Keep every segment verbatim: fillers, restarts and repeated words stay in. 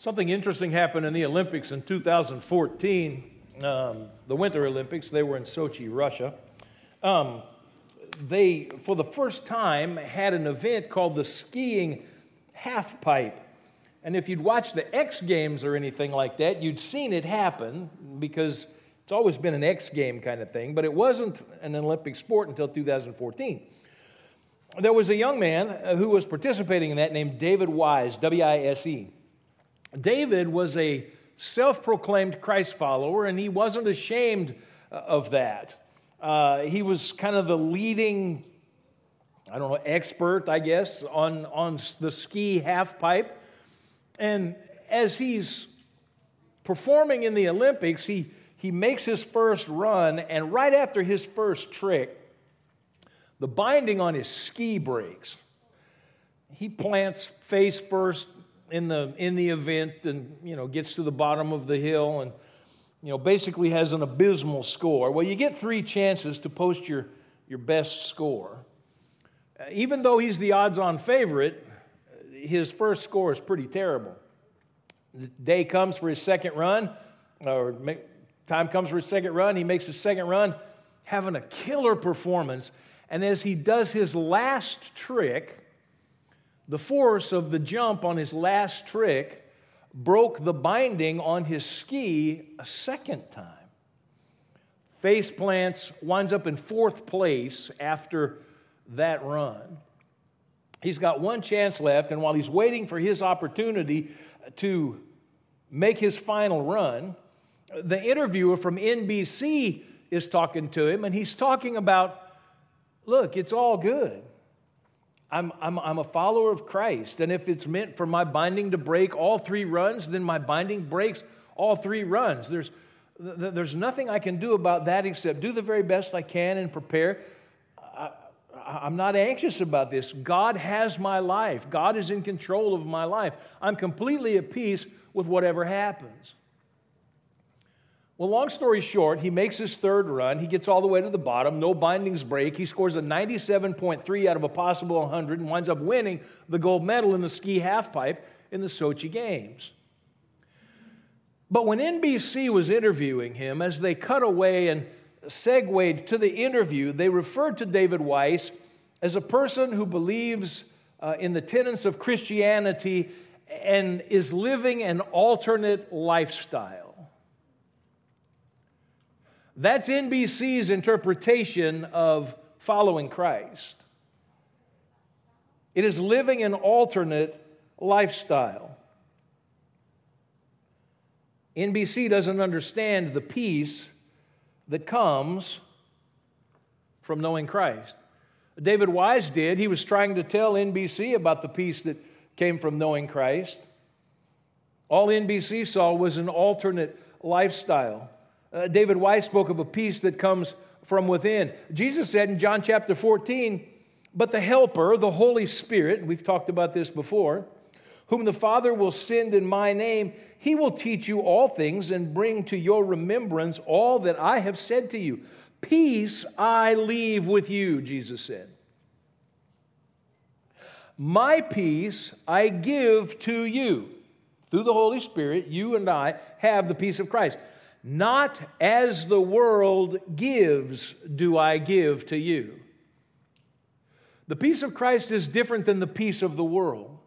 Something interesting happened in the Olympics in two thousand fourteen, um, the Winter Olympics. They were in Sochi, Russia. Um, they, for the first time, had an event called the skiing half pipe. And if you'd watched the X Games or anything like that, you'd seen it happen because it's always been an X game kind of thing, but it wasn't an Olympic sport until two thousand fourteen. There was a young man who was participating in that named David Wise, W I S E. David was a self-proclaimed Christ follower, and he wasn't ashamed of that. Uh, he was kind of the leading, I don't know, expert, I guess, on, on the ski half pipe. And as he's performing in the Olympics, he, he makes his first run, and right after his first trick, the binding on his ski breaks. He plants face first in the in the event and, you know, gets to the bottom of the hill and, you know, basically has an abysmal score. Well, you get three chances to post your, your best score. Uh, even though he's the odds-on favorite, his first score is pretty terrible. The day comes for his second run, or make, time comes for his second run. He makes his second run, having a killer performance. And as he does his last trick, the force of the jump on his last trick broke the binding on his ski a second time. Face plants, winds up in fourth place after that run. He's got one chance left, and while he's waiting for his opportunity to make his final run, the interviewer from N B C is talking to him, and he's talking about, look, it's all good. I'm, I'm, I'm a follower of Christ, and if it's meant for my binding to break all three runs, then my binding breaks all three runs. There's, there's nothing I can do about that except do the very best I can and prepare. I, I'm not anxious about this. God has my life. God is in control of my life. I'm completely at peace with whatever happens. Well, long story short, he makes his third run. He gets all the way to the bottom. No bindings break. He scores a ninety-seven point three out of a possible one hundred and winds up winning the gold medal in the ski halfpipe in the Sochi Games. But when N B C was interviewing him, as they cut away and segued to the interview, they referred to David Wise as a person who believes uh, in the tenets of Christianity and is living an alternate lifestyle. That's N B C's interpretation of following Christ. It is living an alternate lifestyle. N B C doesn't understand the peace that comes from knowing Christ. David Wise did. He was trying to tell N B C about the peace that came from knowing Christ. All N B C saw was an alternate lifestyle. Uh, David Wise spoke of a peace that comes from within. Jesus said in John chapter fourteen, but the Helper, the Holy Spirit, and we've talked about this before, whom the Father will send in my name, he will teach you all things and bring to your remembrance all that I have said to you. Peace I leave with you, Jesus said. My peace I give to you. Through the Holy Spirit, you and I have the peace of Christ. Not as the world gives do I give to you. The peace of Christ is different than the peace of the world.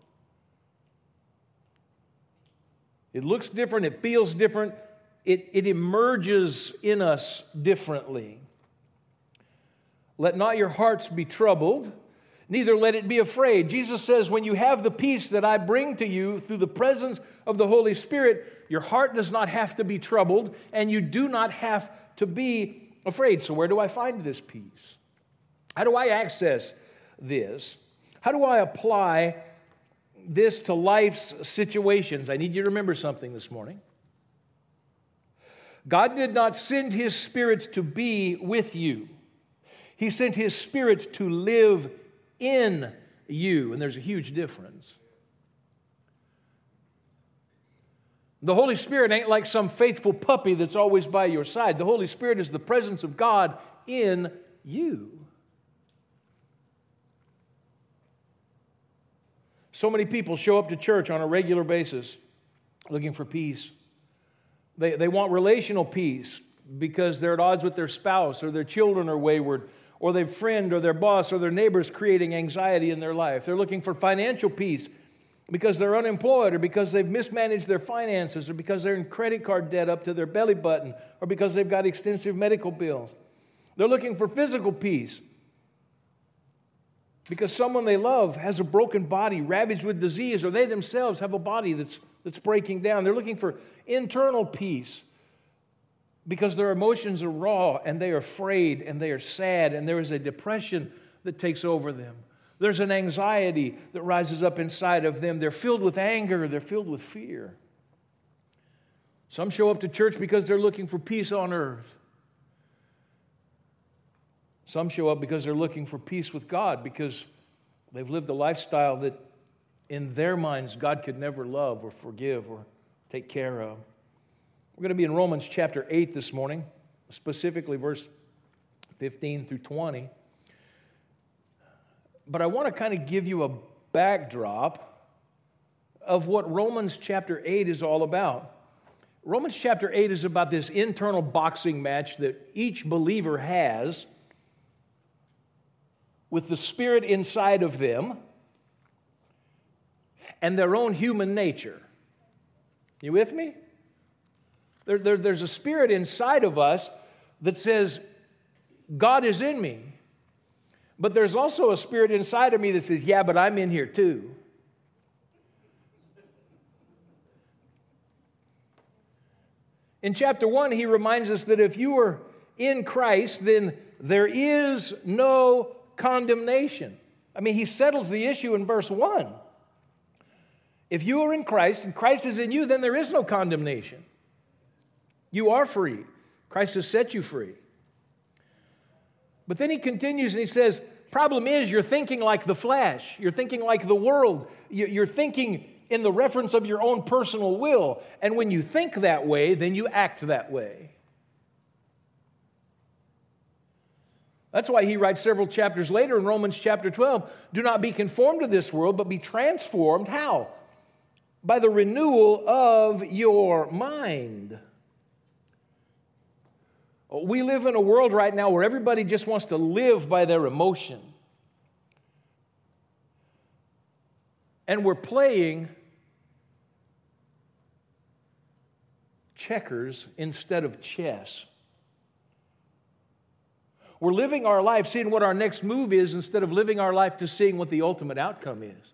It looks different, it feels different, it, it emerges in us differently. Let not your hearts be troubled, neither let it be afraid. Jesus says, when you have the peace that I bring to you through the presence of the Holy Spirit, your heart does not have to be troubled, and you do not have to be afraid. So where do I find this peace? How do I access this? How do I apply this to life's situations? I need you to remember something this morning. God did not send His Spirit to be with you. He sent His Spirit to live in you, and there's a huge difference. The Holy Spirit ain't like some faithful puppy that's always by your side. The Holy Spirit is the presence of God in you. So many people show up to church on a regular basis, looking for peace. They, they want relational peace because they're at odds with their spouse, or their children are wayward, or their friend or their boss or their neighbors creating anxiety in their life. They're looking for financial peace because they're unemployed, or because they've mismanaged their finances, or because they're in credit card debt up to their belly button, or because they've got extensive medical bills. They're looking for physical peace because someone they love has a broken body ravaged with disease, or they themselves have a body that's, that's breaking down. They're looking for internal peace because their emotions are raw, and they are afraid, and they are sad, and there is a depression that takes over them. There's an anxiety that rises up inside of them. They're filled with anger. They're filled with fear. Some show up to church because they're looking for peace on earth. Some show up because they're looking for peace with God, because they've lived a lifestyle that in their minds God could never love or forgive or take care of. We're going to be in Romans chapter eight this morning, specifically verse fifteen through twenty. But I want to kind of give you a backdrop of what Romans chapter eight is all about. Romans chapter eight is about this internal boxing match that each believer has with the Spirit inside of them and their own human nature. You with me? There, there, there's a spirit inside of us that says, God is in me. But there's also a spirit inside of me that says, yeah, but I'm in here too. In chapter one, he reminds us that if you are in Christ, then there is no condemnation. I mean, he settles the issue in verse one. If you are in Christ and Christ is in you, then there is no condemnation. You are free. Christ has set you free. But then he continues and he says, problem is you're thinking like the flesh. You're thinking like the world. You're thinking in the reference of your own personal will. And when you think that way, then you act that way. That's why he writes several chapters later in Romans chapter twelve, do not be conformed to this world, but be transformed. How? By the renewal of your mind. We live in a world right now where everybody just wants to live by their emotion. And we're playing checkers instead of chess. We're living our life seeing what our next move is instead of living our life to seeing what the ultimate outcome is.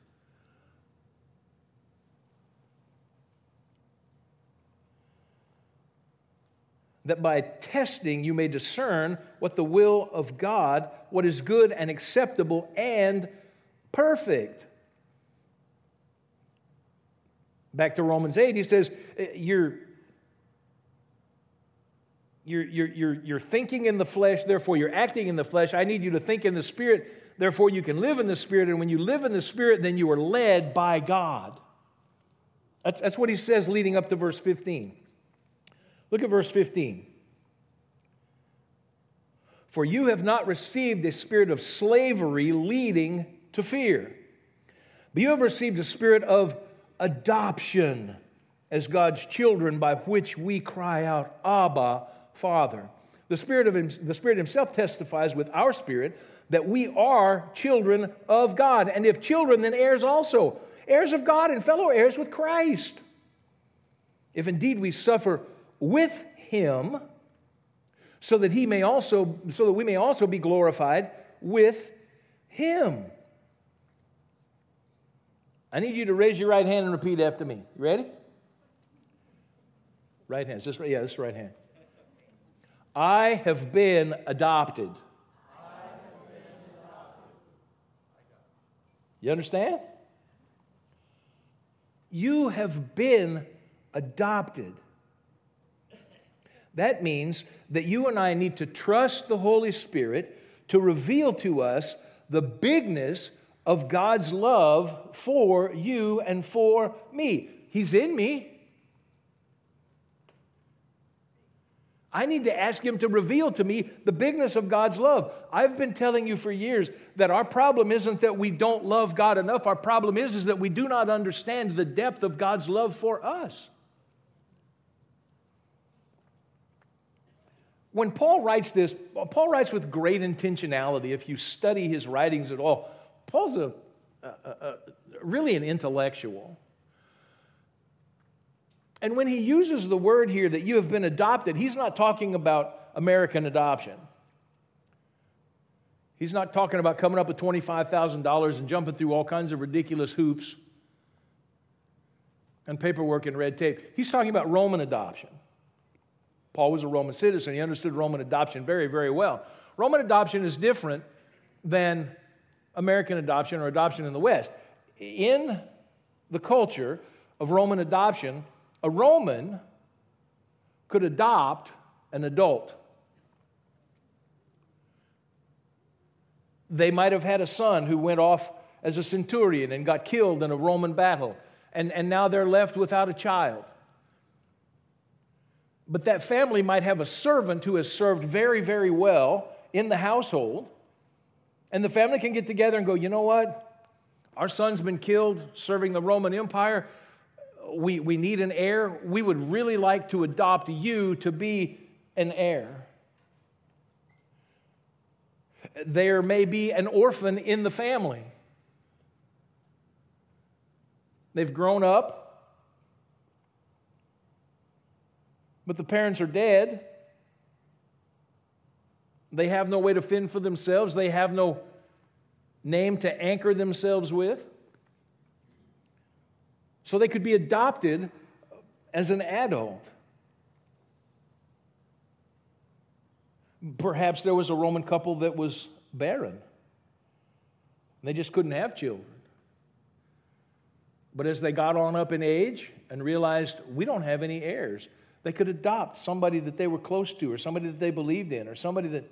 That by testing you may discern what the will of God, what is good and acceptable and perfect. Back to Romans eight, he says, you're, you're, you're, you're, you're thinking in the flesh, therefore you're acting in the flesh. I need you to think in the Spirit, therefore you can live in the Spirit. And when you live in the Spirit, then you are led by God. That's, that's what he says leading up to verse fifteen. Look at verse fifteen. For you have not received a spirit of slavery leading to fear, but you have received a spirit of adoption as God's children, by which we cry out, Abba, Father. The Spirit of him, the Spirit himself testifies with our spirit that we are children of God. And if children, then heirs also, heirs of God and fellow heirs with Christ. If indeed we suffer with him, so that he may also, so that we may also be glorified with him. I need you to raise your right hand and repeat after me. You ready? Right hand. Is this right? Yeah, this is right hand. I have been adopted. I have been adopted. You understand? You have been adopted. That means that you and I need to trust the Holy Spirit to reveal to us the bigness of God's love for you and for me. He's in me. I need to ask him to reveal to me the bigness of God's love. I've been telling you for years that our problem isn't that we don't love God enough. Our problem is, is that we do not understand the depth of God's love for us. When Paul writes this, Paul writes with great intentionality. If you study his writings at all, Paul's a, a, a really an intellectual. And when he uses the word here that you have been adopted, he's not talking about American adoption. He's not talking about coming up with twenty-five thousand dollars and jumping through all kinds of ridiculous hoops and paperwork and red tape. He's talking about Roman adoption. Paul was a Roman citizen. He understood Roman adoption very, very well. Roman adoption is different than American adoption or adoption in the West. In the culture of Roman adoption, a Roman could adopt an adult. They might have had a son who went off as a centurion and got killed in a Roman battle, and, and now they're left without a child. But that family might have a servant who has served very, very well in the household, and the family can get together and go, you know what? Our son's been killed serving the Roman Empire. We, we need an heir. We would really like to adopt you to be an heir. There may be an orphan in the family. They've grown up, but the parents are dead. They have no way to fend for themselves. They have no name to anchor themselves with. So they could be adopted as an adult. Perhaps there was a Roman couple that was barren. They just couldn't have children. But as they got on up in age and realized we don't have any heirs, they could adopt somebody that they were close to or somebody that they believed in or somebody that...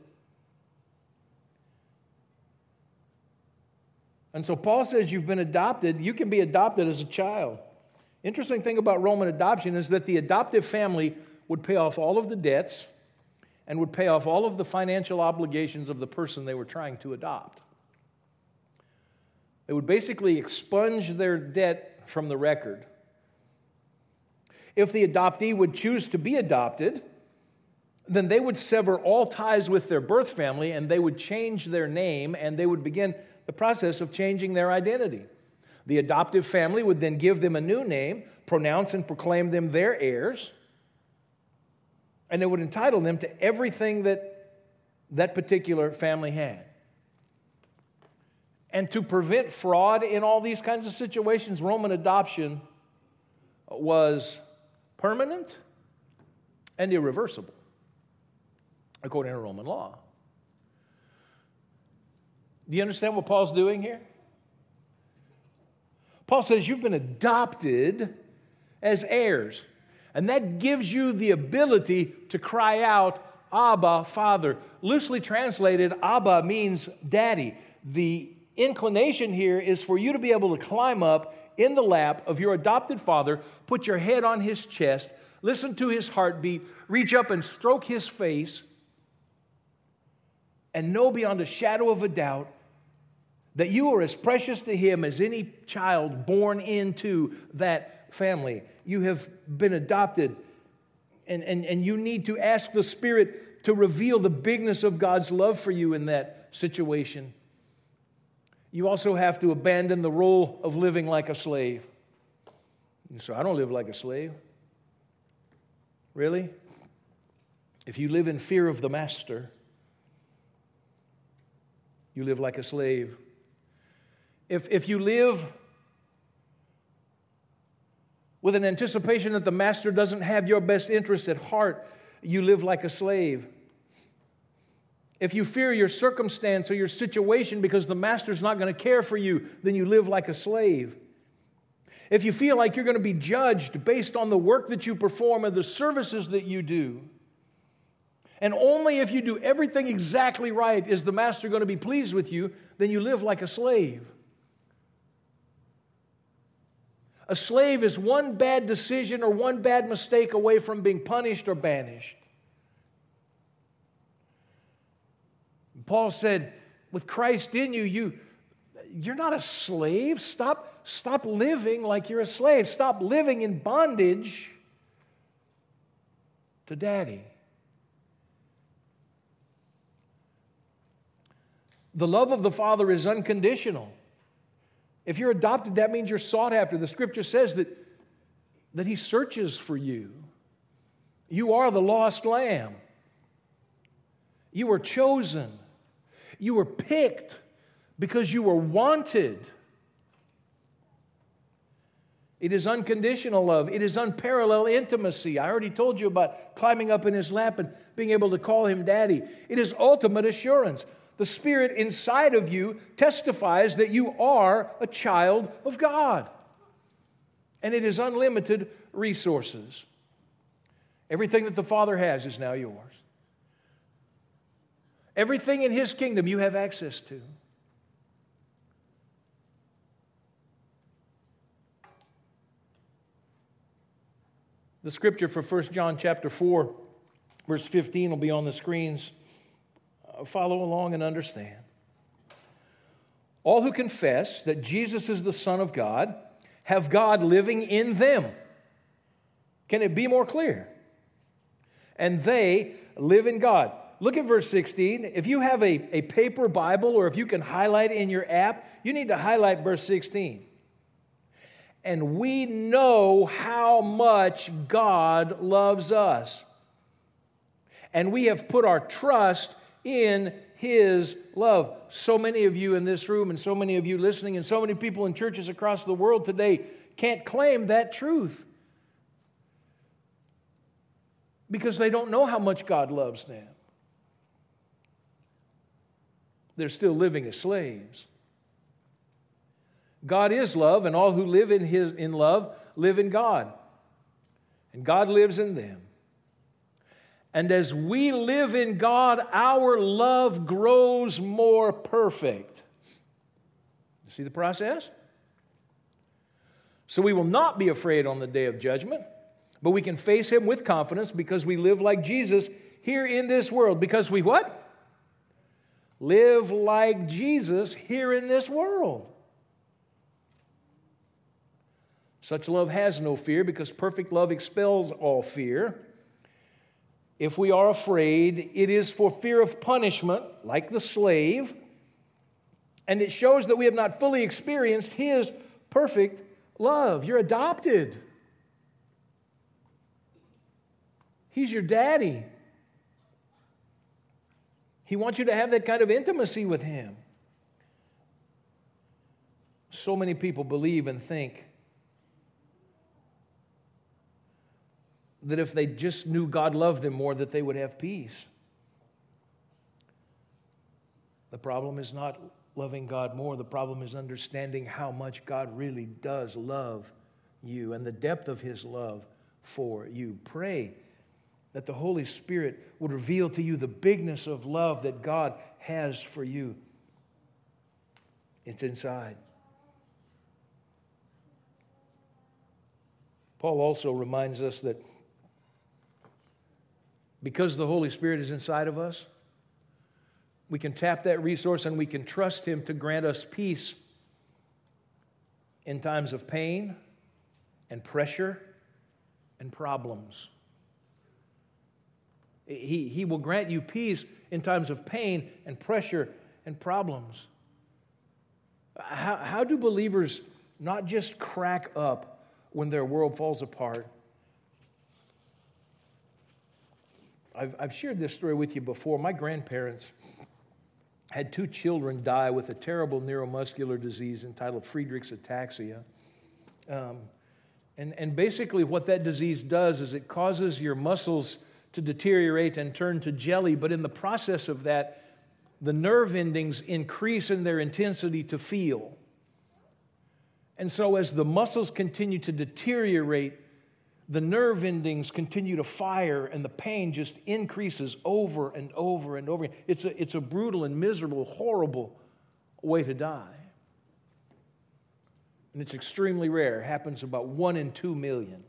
And so Paul says you've been adopted. You can be adopted as a child. Interesting thing about Roman adoption is that the adoptive family would pay off all of the debts and would pay off all of the financial obligations of the person they were trying to adopt. They would basically expunge their debt from the record. If the adoptee would choose to be adopted, then they would sever all ties with their birth family and they would change their name and they would begin the process of changing their identity. The adoptive family would then give them a new name, pronounce and proclaim them their heirs, and it would entitle them to everything that that particular family had. And to prevent fraud in all these kinds of situations, Roman adoption was permanent and irreversible, according to Roman law. Do you understand what Paul's doing here? Paul says you've been adopted as heirs. And that gives you the ability to cry out, Abba, Father. Loosely translated, Abba means daddy. The inclination here is for you to be able to climb up in the lap of your adopted father, put your head on his chest, listen to his heartbeat, reach up and stroke his face, and know beyond a shadow of a doubt that you are as precious to him as any child born into that family. You have been adopted, and, and, and you need to ask the Spirit to reveal the bigness of God's love for you in that situation. You also have to abandon the role of living like a slave. So I don't live like a slave. Really? If you live in fear of the master, you live like a slave. If, if you live with an anticipation that the master doesn't have your best interest at heart, you live like a slave. If you fear your circumstance or your situation because the master's not going to care for you, then you live like a slave. If you feel like you're going to be judged based on the work that you perform and the services that you do, and only if you do everything exactly right is the master going to be pleased with you, then you live like a slave. A slave is one bad decision or one bad mistake away from being punished or banished. Paul said, with Christ in you, you you're not a slave. Stop, stop living like you're a slave. Stop living in bondage to Daddy. The love of the Father is unconditional. If you're adopted, that means you're sought after. The Scripture says that, that He searches for you. You are the lost lamb. You were chosen. You were picked because you were wanted. It is unconditional love. It is unparalleled intimacy. I already told you about climbing up in His lap and being able to call Him Daddy. It is ultimate assurance. The Spirit inside of you testifies that you are a child of God. And it is unlimited resources. Everything that the Father has is now yours. Everything in His kingdom you have access to. The scripture for First John chapter four, verse fifteen will be on the screens. Uh, follow along and understand. All who confess that Jesus is the Son of God have God living in them. Can it be more clear? And they live in God. Look at verse sixteen. If you have a, a paper Bible or if you can highlight in your app, you need to highlight verse sixteen. And we know how much God loves us. And we have put our trust in His love. So many of you in this room and so many of you listening and so many people in churches across the world today can't claim that truth because they don't know how much God loves them. They're still living as slaves. God is love, and all who live in His in love live in God. And God lives in them. And as we live in God, our love grows more perfect. You see the process? So we will not be afraid on the day of judgment, but we can face Him with confidence because we live like Jesus here in this world. Because we what? Live like Jesus here in this world. Such love has no fear because perfect love expels all fear. If we are afraid, it is for fear of punishment, like the slave, and it shows that we have not fully experienced His perfect love. You're adopted. He's your daddy. He wants you to have that kind of intimacy with Him. So many people believe and think that if they just knew God loved them more, that they would have peace. The problem is not loving God more. The problem is understanding how much God really does love you and the depth of His love for you. Pray that the Holy Spirit would reveal to you the bigness of love that God has for you. It's inside. Paul also reminds us that because the Holy Spirit is inside of us, we can tap that resource and we can trust Him to grant us peace in times of pain and pressure and problems. He, he will grant you peace in times of pain and pressure and problems. How, how do believers not just crack up when their world falls apart? I've, I've shared this story with you before. My grandparents had two children die with a terrible neuromuscular disease entitled Friedreich's ataxia. Um, and, and basically what that disease does is it causes your muscles to deteriorate and turn to jelly, but in the process of that, the nerve endings increase in their intensity to feel. And so as the muscles continue to deteriorate, the nerve endings continue to fire and the pain just increases over and over and over. It's a, it's a brutal and miserable, horrible way to die. And it's extremely rare. It happens about one in two million.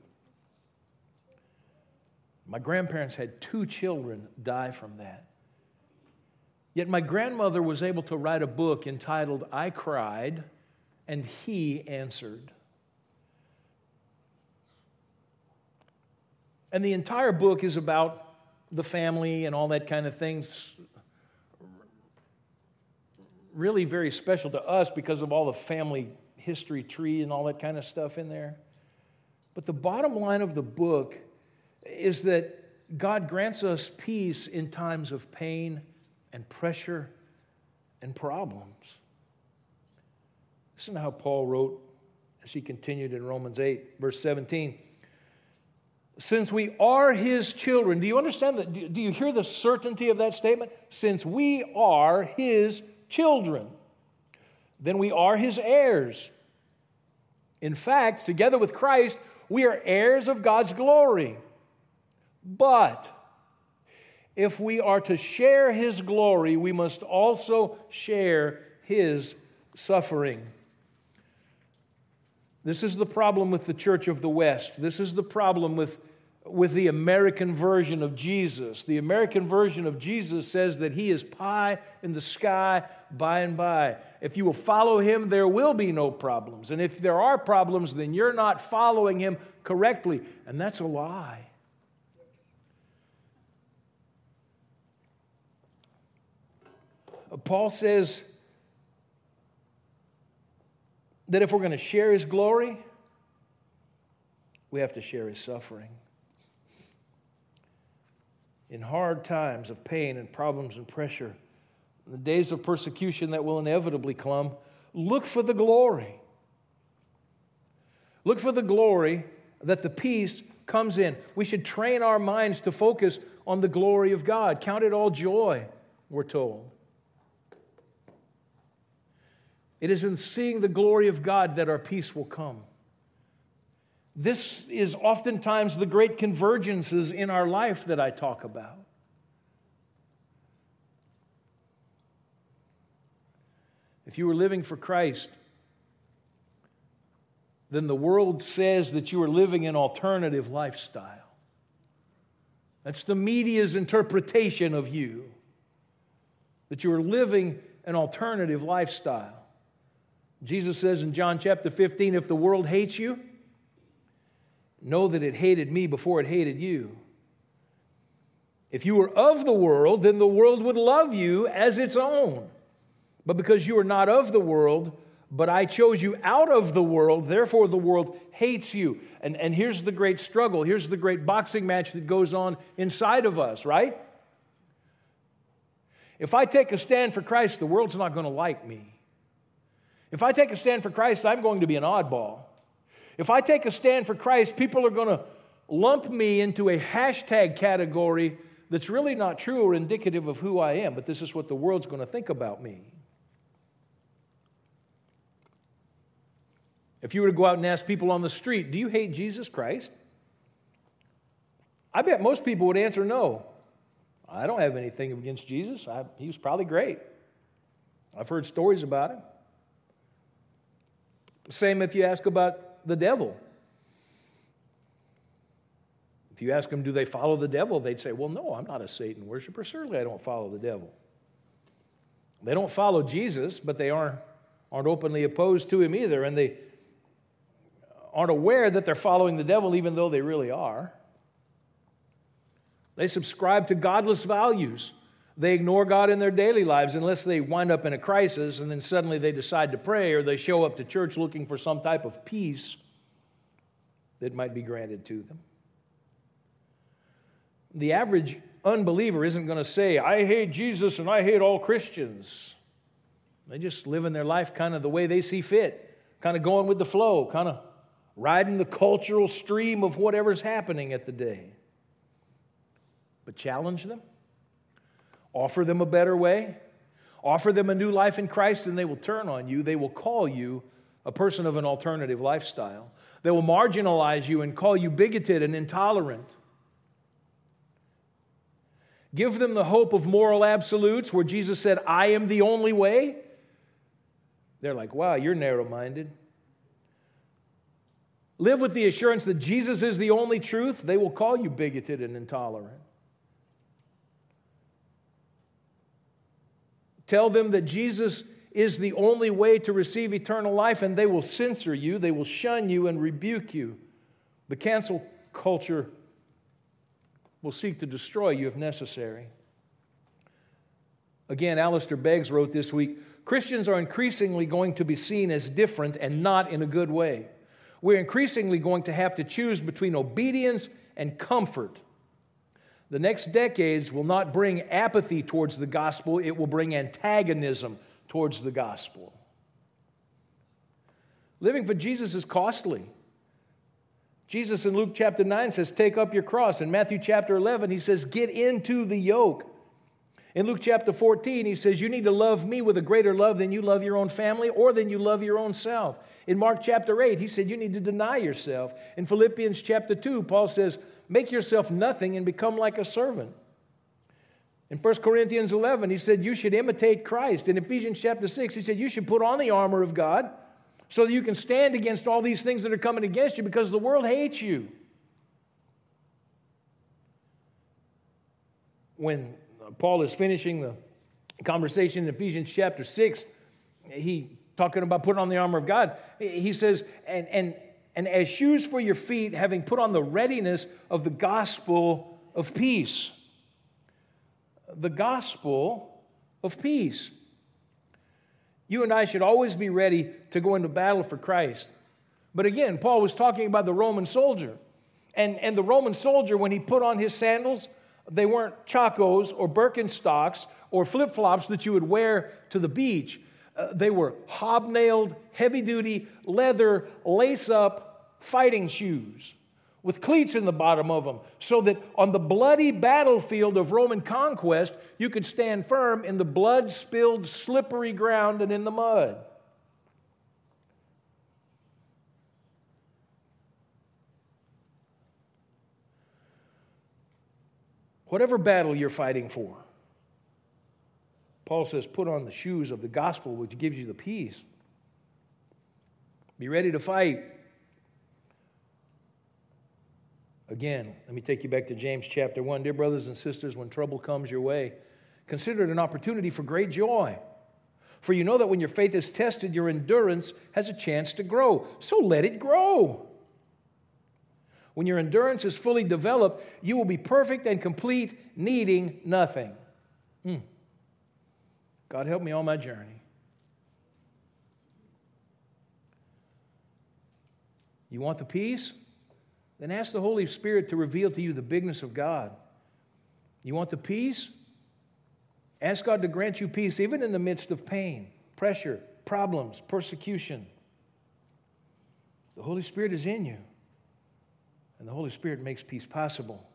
My grandparents had two children die from that. Yet my grandmother was able to write a book entitled I Cried and He Answered. And the entire book is about the family and all that kind of things, really very special to us because of all the family history tree and all that kind of stuff in there. But the bottom line of the book is that God grants us peace in times of pain and pressure and problems. Listen to how Paul wrote as he continued in Romans eight, verse seventeen. Since we are his children, do you understand that? Do you hear the certainty of that statement? Since we are his children, then we are his heirs. In fact, together with Christ, we are heirs of God's glory. But if we are to share his glory, we must also share his suffering. This is the problem with the Church of the West. This is the problem with, with the American version of Jesus. The American version of Jesus says that he is pie in the sky by and by. If you will follow him, there will be no problems. And if there are problems, then you're not following him correctly. And that's a lie. Paul says that if we're going to share his glory, we have to share his suffering. In hard times of pain and problems and pressure, in the days of persecution that will inevitably come, look for the glory. Look for the glory that the peace comes in. We should train our minds to focus on the glory of God. Count it all joy, we're told. It is in seeing the glory of God that our peace will come. This is oftentimes the great convergences in our life that I talk about. If you were living for Christ, then the world says that you are living an alternative lifestyle. That's the media's interpretation of you, that you are living an alternative lifestyle. Jesus says in John chapter fifteen, if the world hates you, know that it hated me before it hated you. If you were of the world, then the world would love you as its own. But because you are not of the world, but I chose you out of the world, therefore the world hates you. And, and here's the great struggle. Here's the great boxing match that goes on inside of us, right? If I take a stand for Christ, the world's not going to like me. If I take a stand for Christ, I'm going to be an oddball. If I take a stand for Christ, people are going to lump me into a hashtag category that's really not true or indicative of who I am, but this is what the world's going to think about me. If you were to go out and ask people on the street, do you hate Jesus Christ? I bet most people would answer no. I don't have anything against Jesus. I, he was probably great. I've heard stories about him. Same if you ask about the devil. If you ask them, do they follow the devil? They'd say, well, no, I'm not a Satan worshiper. Certainly I don't follow the devil. They don't follow Jesus, but they aren't, aren't openly opposed to him either, and they aren't aware that they're following the devil even though they really are. They subscribe to godless values. They ignore God in their daily lives unless they wind up in a crisis and then suddenly they decide to pray, or they show up to church looking for some type of peace that might be granted to them. The average unbeliever isn't going to say, I hate Jesus and I hate all Christians. They just live in their life kind of the way they see fit, kind of going with the flow, kind of riding the cultural stream of whatever's happening at the day. But challenge them. Offer them a better way. Offer them a new life in Christ, and they will turn on you. They will call you a person of an alternative lifestyle. They will marginalize you and call you bigoted and intolerant. Give them the hope of moral absolutes where Jesus said, I am the only way. They're like, wow, you're narrow-minded. Live with the assurance that Jesus is the only truth. They will call you bigoted and intolerant. Tell them that Jesus is the only way to receive eternal life, and they will censor you, they will shun you and rebuke you. The cancel culture will seek to destroy you if necessary. Again, Alistair Beggs wrote this week, Christians are increasingly going to be seen as different and not in a good way. We're increasingly going to have to choose between obedience and comfort. The next decades will not bring apathy towards the gospel, it will bring antagonism towards the gospel. Living for Jesus is costly. Jesus in Luke chapter nine says, take up your cross. In Matthew chapter eleven, he says, get into the yoke. In Luke chapter fourteen, he says, you need to love me with a greater love than you love your own family or than you love your own self. In Mark chapter eight, he said, you need to deny yourself. In Philippians chapter two, Paul says, make yourself nothing and become like a servant. In First Corinthians eleven, he said, you should imitate Christ. In Ephesians chapter six, he said, you should put on the armor of God so that you can stand against all these things that are coming against you because the world hates you. When Paul is finishing the conversation in Ephesians chapter six, he talking about putting on the armor of God. He says, and, and, and as shoes for your feet, having put on the readiness of the gospel of peace. The gospel of peace. You and I should always be ready to go into battle for Christ. But again, Paul was talking about the Roman soldier. And, and the Roman soldier, when he put on his sandals, they weren't Chacos or Birkenstocks or flip-flops that you would wear to the beach. Uh, they were hobnailed, heavy-duty, leather, lace-up fighting shoes with cleats in the bottom of them so that on the bloody battlefield of Roman conquest, you could stand firm in the blood-spilled, slippery ground and in the mud. Whatever battle you're fighting for, Paul says, put on the shoes of the gospel, which gives you the peace. Be ready to fight. Again, let me take you back to James chapter one. Dear brothers and sisters, when trouble comes your way, consider it an opportunity for great joy. For you know that when your faith is tested, your endurance has a chance to grow. So let it grow. When your endurance is fully developed, you will be perfect and complete, needing nothing. Hmm. God help me on my journey. You want the peace? Then ask the Holy Spirit to reveal to you the bigness of God. You want the peace? Ask God to grant you peace even in the midst of pain, pressure, problems, persecution. The Holy Spirit is in you, and the Holy Spirit makes peace possible.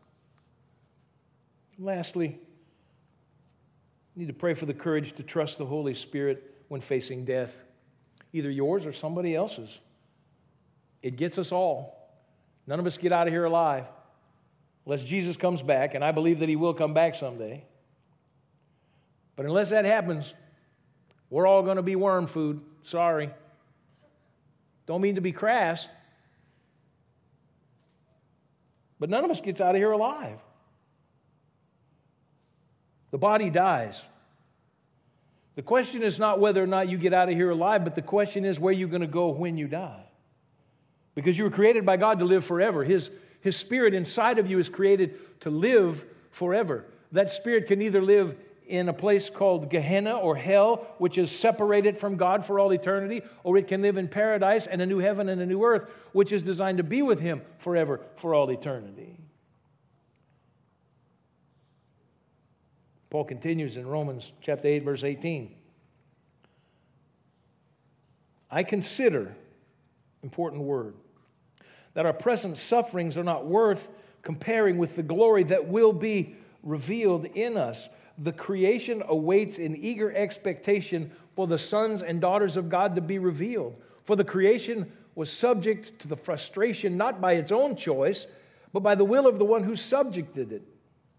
Lastly, you need to pray for the courage to trust the Holy Spirit when facing death, either yours or somebody else's. It gets us all. None of us get out of here alive unless Jesus comes back, and I believe that he will come back someday. But unless that happens, we're all going to be worm food. Sorry. Don't mean to be crass, but none of us gets out of here alive. The body dies. The question is not whether or not you get out of here alive, but the question is where you're going to go when you die. Because you were created by God to live forever. His, His Spirit inside of you is created to live forever. That Spirit can either live in a place called Gehenna or hell, which is separated from God for all eternity, or it can live in paradise and a new heaven and a new earth, which is designed to be with Him forever for all eternity. Paul continues in Romans chapter eight, verse eighteen. I consider, important word, that our present sufferings are not worth comparing with the glory that will be revealed in us. The creation awaits in eager expectation for the sons and daughters of God to be revealed. For the creation was subject to the frustration not by its own choice, but by the will of the one who subjected it,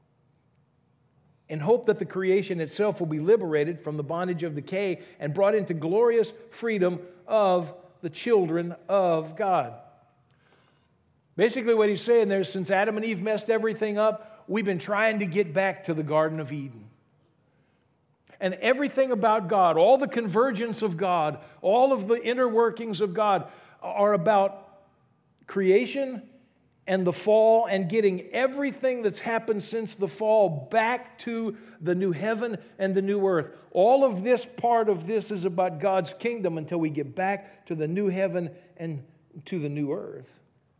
in hope that the creation itself will be liberated from the bondage of decay and brought into glorious freedom of the children of God. Basically what he's saying there is, since Adam and Eve messed everything up, we've been trying to get back to the Garden of Eden. And everything about God, all the convergence of God, all of the inner workings of God are about creation and the fall and getting everything that's happened since the fall back to the new heaven and the new earth. All of this part of this is about God's kingdom until we get back to the new heaven and to the new earth.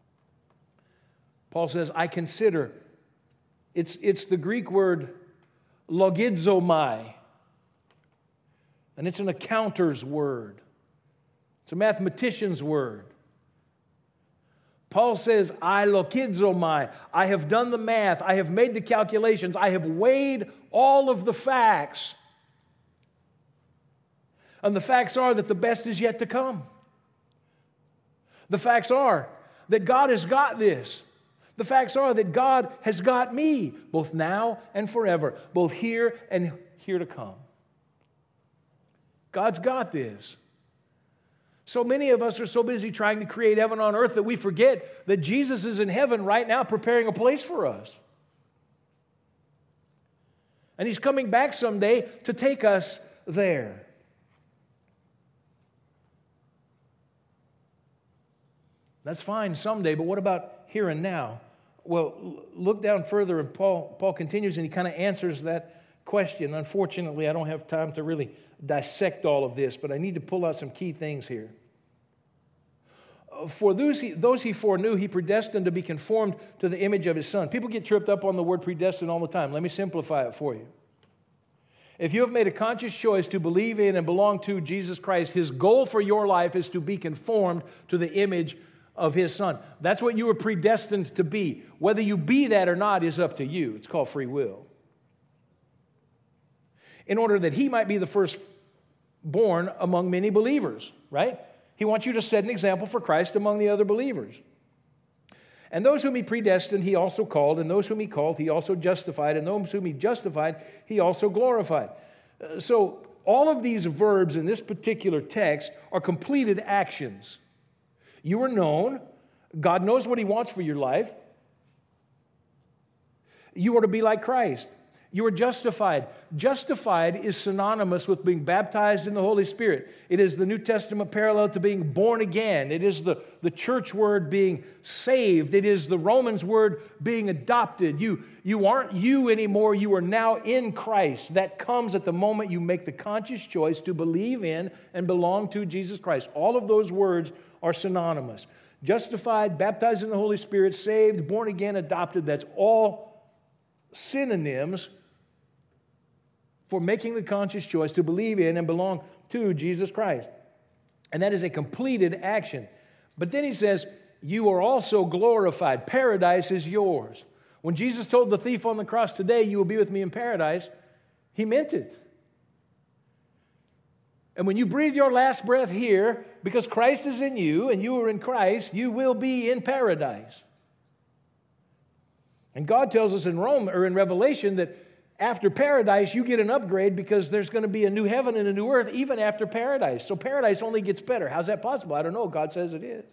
Paul says, I consider, it's, it's the Greek word logizomai, and it's an accounter's word. It's a mathematician's word. Paul says, I logizomai, I have done the math, I have made the calculations, I have weighed all of the facts. And the facts are that the best is yet to come. The facts are that God has got this. The facts are that God has got me, both now and forever, both here and here to come. God's got this. So many of us are so busy trying to create heaven on earth that we forget that Jesus is in heaven right now preparing a place for us. And He's coming back someday to take us there. That's fine someday, but what about here and now? Well, look down further, and Paul, Paul continues, and he kind of answers that question. Unfortunately, I don't have time to really dissect all of this, but I need to pull out some key things here. For those he, those he foreknew, He predestined to be conformed to the image of His Son. People get tripped up on the word predestined all the time. Let me simplify it for you. If you have made a conscious choice to believe in and belong to Jesus Christ, His goal for your life is to be conformed to the image of His Son. That's what you were predestined to be. Whether you be that or not is up to you. It's called free will. In order that He might be the firstborn among many believers, right? He wants you to set an example for Christ among the other believers. And those whom He predestined, He also called. And those whom He called, He also justified. And those whom He justified, He also glorified. So all of these verbs in this particular text are completed actions. You are known. God knows what He wants for your life. You are to be like Christ. You are justified. Justified is synonymous with being baptized in the Holy Spirit. It is the New Testament parallel to being born again. It is the, the church word being saved. It is the Romans word being adopted. You, you aren't you anymore. You are now in Christ. That comes at the moment you make the conscious choice to believe in and belong to Jesus Christ. All of those words are synonymous. Justified, baptized in the Holy Spirit, saved, born again, adopted. That's all synonyms for making the conscious choice to believe in and belong to Jesus Christ. And that is a completed action. But then he says, you are also glorified. Paradise is yours. When Jesus told the thief on the cross, today you will be with me in paradise, He meant it. And when you breathe your last breath here, because Christ is in you and you are in Christ, you will be in paradise. And God tells us in Rome or in Revelation that after paradise, you get an upgrade because there's going to be a new heaven and a new earth even after paradise. So paradise only gets better. How's that possible? I don't know. God says it is.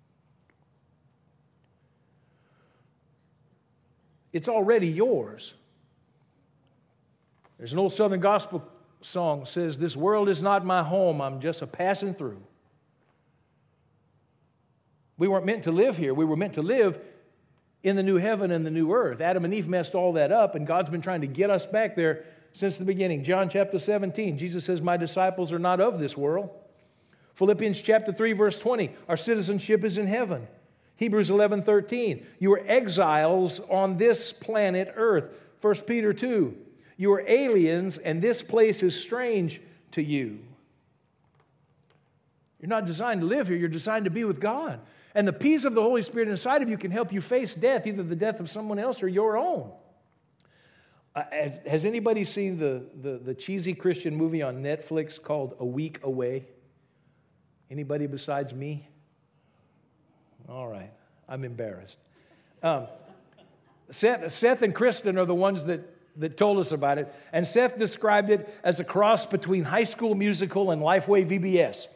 It's already yours. There's an old Southern gospel song that says, this world is not my home. I'm just a passing through. We weren't meant to live here. We were meant to live in the new heaven and the new earth. Adam and Eve messed all that up, and God's been trying to get us back there since the beginning. John chapter seventeen, Jesus says, my disciples are not of this world. Philippians chapter three, verse twenty, our citizenship is in heaven. Hebrews eleven thirteen, you are exiles on this planet earth. First Peter two, you are aliens, and this place is strange to you. You're not designed to live here. You're designed to be with God. And the peace of the Holy Spirit inside of you can help you face death, either the death of someone else or your own. Uh, has, has anybody seen the, the, the cheesy Christian movie on Netflix called A Week Away? Anybody besides me? All right, I'm embarrassed. Um, Seth, Seth and Kristen are the ones that, that told us about it. And Seth described it as a cross between High School Musical and Lifeway V B S.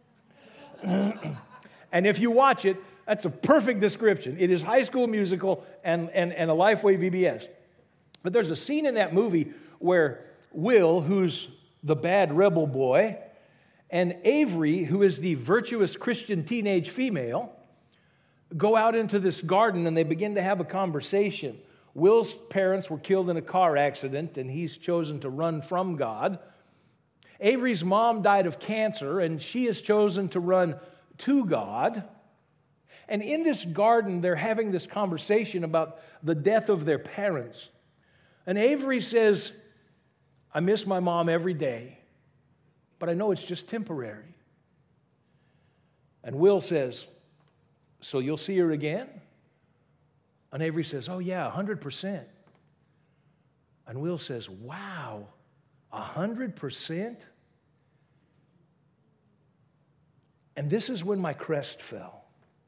And if you watch it, that's a perfect description. It is High School Musical and, and, and a Lifeway V B S. But there's a scene in that movie where Will, who's the bad rebel boy, and Avery, who is the virtuous Christian teenage female, go out into this garden and they begin to have a conversation. Will's parents were killed in a car accident, and he's chosen to run from God. Avery's mom died of cancer, and she has chosen to run to God. And in this garden, they're having this conversation about the death of their parents. And Avery says, I miss my mom every day, but I know it's just temporary. And Will says, so you'll see her again? And Avery says, oh yeah, one hundred percent. And Will says, wow, one hundred percent? And this is when my crest fell.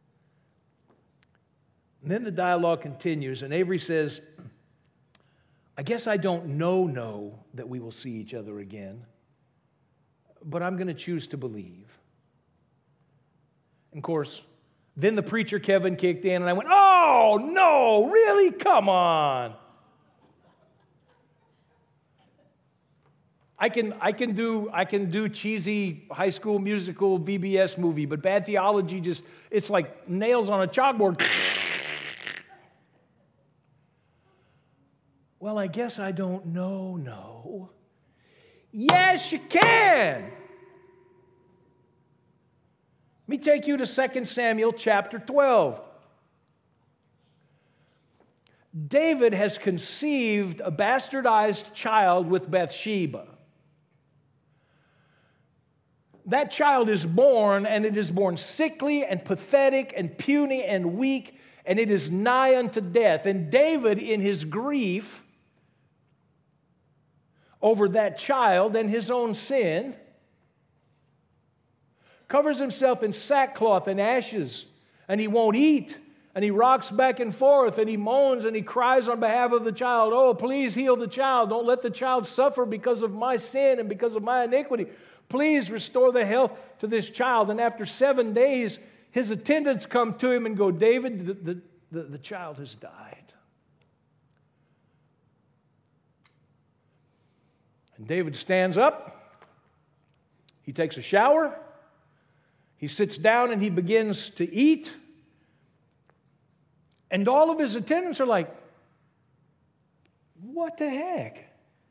And then the dialogue continues, and Avery says, I guess I don't know, know that we will see each other again, but I'm going to choose to believe. And of course, then the preacher Kevin kicked in, and I went, oh, no, really? Come on. I can, I can do, I can do cheesy high school musical V B S movie, but bad theology just, it's like nails on a chalkboard. Well, I guess I don't know, no. Yes, you can. Let me take you to Second Samuel chapter twelve. David has conceived a bastardized child with Bathsheba. That child is born, and it is born sickly and pathetic and puny and weak, and it is nigh unto death. And David, in his grief over that child and his own sin, covers himself in sackcloth and ashes, and he won't eat, and he rocks back and forth, and he moans, and he cries on behalf of the child, oh, please heal the child. Don't let the child suffer because of my sin and because of my iniquity. Please restore the health to this child. And after seven days, his attendants come to him and go, David, the, the, the, the child has died. And David stands up. He takes a shower. He sits down and he begins to eat. And all of his attendants are like, what the heck?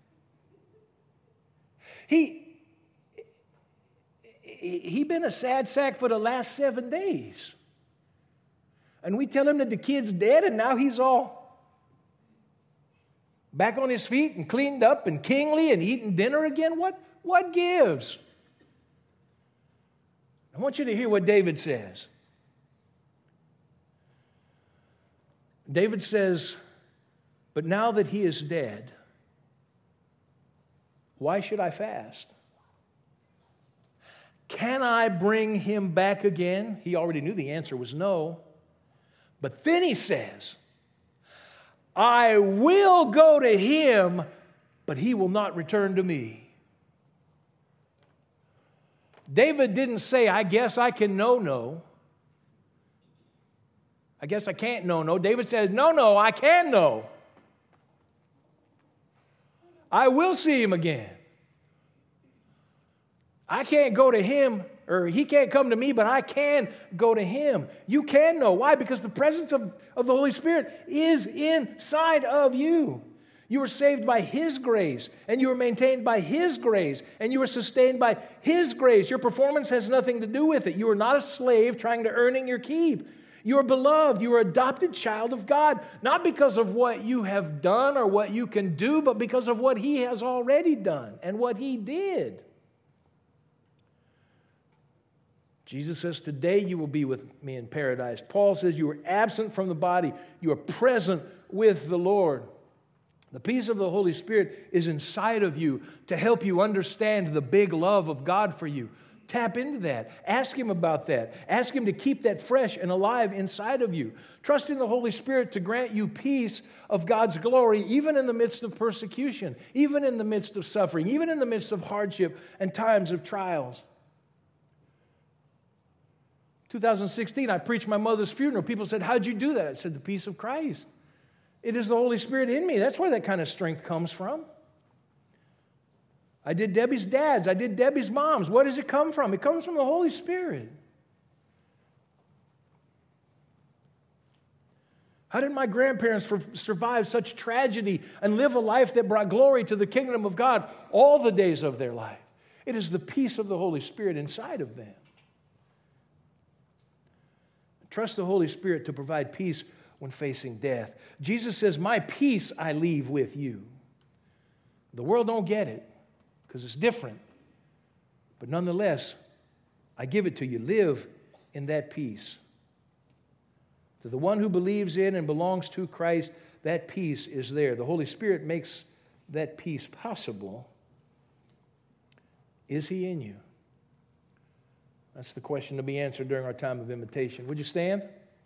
He, he been a sad sack for the last seven days. And we tell him that the kid's dead, and now he's all back on his feet and cleaned up and kingly and eating dinner again. What, what gives? I want you to hear what David says. David says, but now that he is dead, why should I fast? Can I bring him back again? He already knew the answer was no. But then he says, I will go to him, but he will not return to me. David didn't say, I guess I can know no. I guess I can't know no. David says, no, no, I can know. I will see him again. I can't go to him, or he can't come to me, but I can go to him. You can know. Why? Because the presence of, of the Holy Spirit is inside of you. You were saved by his grace, and you were maintained by his grace, and you were sustained by his grace. Your performance has nothing to do with it. You are not a slave trying to earn your keep. You are beloved. You are adopted child of God, not because of what you have done or what you can do, but because of what he has already done and what he did. Jesus says, today you will be with me in paradise. Paul says, you are absent from the body. You are present with the Lord. The peace of the Holy Spirit is inside of you to help you understand the big love of God for you. Tap into that. Ask him about that. Ask him to keep that fresh and alive inside of you. Trust in the Holy Spirit to grant you peace of God's glory, even in the midst of persecution, even in the midst of suffering, even in the midst of hardship and times of trials. two thousand sixteen, I preached my mother's funeral. People said, how'd you do that? I said, the peace of Christ. It is the Holy Spirit in me. That's where that kind of strength comes from. I did Debbie's dad's. I did Debbie's mom's. Where does it come from? It comes from the Holy Spirit. How did my grandparents for, survive such tragedy and live a life that brought glory to the kingdom of God all the days of their life? It is the peace of the Holy Spirit inside of them. Trust the Holy Spirit to provide peace when facing death. Jesus says, my peace I leave with you. The world don't get it because it's different. But nonetheless, I give it to you. Live in that peace. To the one who believes in and belongs to Christ, that peace is there. The Holy Spirit makes that peace possible. Is He in you? That's the question to be answered during our time of invitation. Would you stand?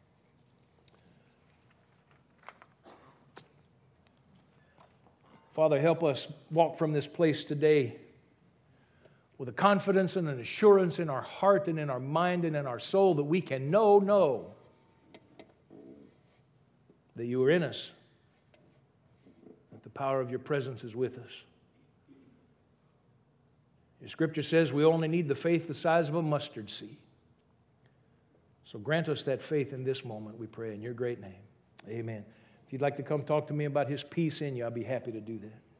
Father, help us walk from this place today with a confidence and an assurance in our heart and in our mind and in our soul that we can know, know that you are in us, that the power of your presence is with us. Your scripture says we only need the faith the size of a mustard seed. So grant us that faith in this moment, we pray, in your great name. Amen. If you'd like to come talk to me about His peace in you, I'll be happy to do that.